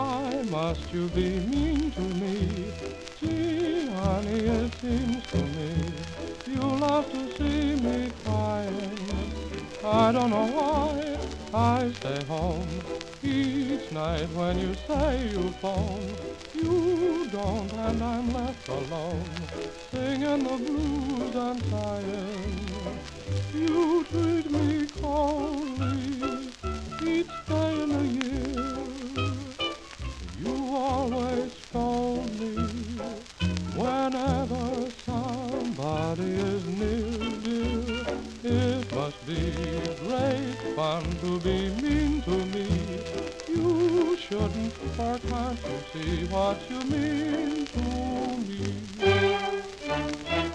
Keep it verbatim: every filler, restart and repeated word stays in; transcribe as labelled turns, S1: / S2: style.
S1: Why must you be mean to me? Gee, honey, it seems to me you love to see me crying. I don't know why I stay home each night when you say you phone. You don't, and I'm left alone, singing the blues and sighing. You treat me coldly each day in the year. You always scold me whenever somebody is near, dear. It must be great fun to be mean to me. You shouldn't, for can't you see what you mean to me?